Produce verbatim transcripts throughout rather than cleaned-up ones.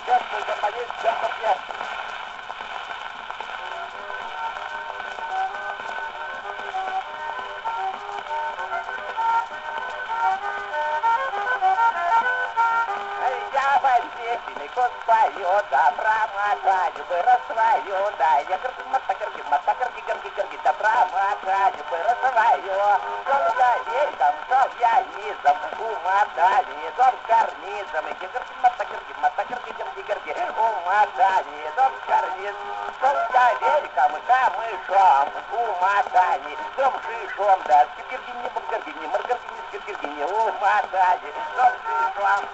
Честно, запоесть, честно, нет. Я возьмите, пою, да промотаю бы рассвою, да я горги, мотогорги, мотогорги, горги, горги, да промотаю бы рассвою. Соловьем, соловьянизм, умотанизм, карнизм, я горги, мотогорги, мотогорги, горги, горги, умотанизм, карнизм. Соловьем, камышом, умотанизм, шишом, да скиргини, маргаргини, маргаргини, скиргини, умотанизм, шишом.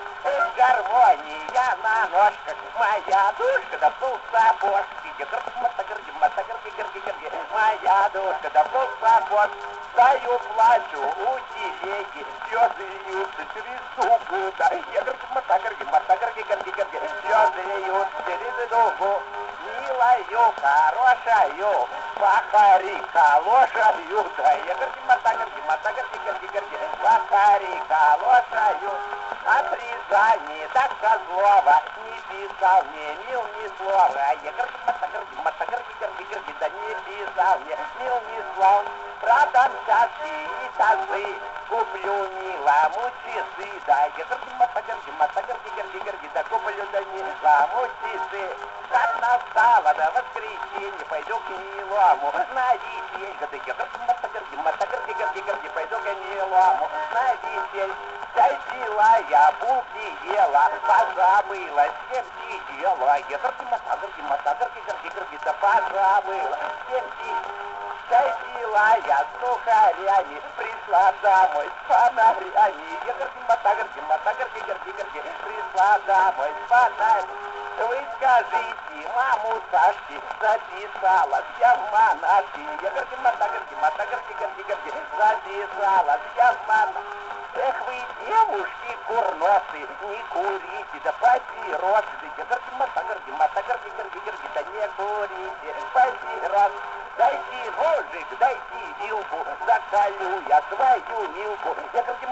Гармония на ножках, моя душка, да пол сапожки, я горги, мотогорги, мотогорги, горги, горги, моя душка, да пол сапожки, стою, плачу у телеги, слезы льются через дугу, да, я горги, мотогорги, мотогорги, горги, горги, слезы льются через дугу, милою, хорошаю, пахарика, лошадью, да, я горги, мотогорги, мотогорги, горги, горги, пахарика, лошадью. О призании так Козлова не писал мне, мил ни слова. Я горги, мотогорги, мотогорги, горги, горги, да не писал мне, мил ни слова. Продам часы и тазы, куплю милому часы, да. Я горги, мотогорги, мотогорги, горги, горги, да куплю да милому часы. Как настало до воскресенья, пойду к милому на веселье. Да я горги, мотогорги, мотогорги, горги, горги, пойду к милому на веселье. Зайдила я, булки ела, позабыла, всем сидела. Я горги, мотогорги, мотогорги, горги, горги, да позабыла, всем сидела. Зайдила я с сухарями, пришла домой с фонарями. Я горги, мотогорги, мотогорги, горги, горги, пришла домой с фонарями. Вы скажите, маму Сашки записалась я в монашки. Я горги, мотогорги, мотогорги, горги, горги, записалась я в монашки. Эх вы, девушки курносы, не курите, да папиросы. Я горги, мотогорги, мотогорги, горги, горги, да не курите, папиросы. Дайте ножик, дайте вилку, заколю я свою милку. Я горги,